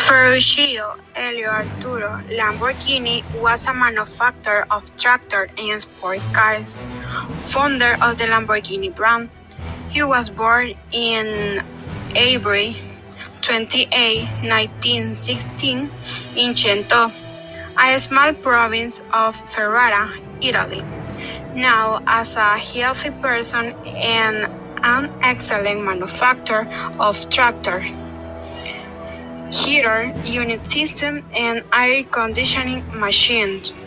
Ferruccio Elio Arturo Lamborghini was a manufacturer of tractors and sport cars, founder of the Lamborghini brand. He was born in April 28, 1916 in Cento, a small province of Ferrara, Italy. Now, as a healthy person and an excellent manufacturer of tractors, heater unit system, and air conditioning machines.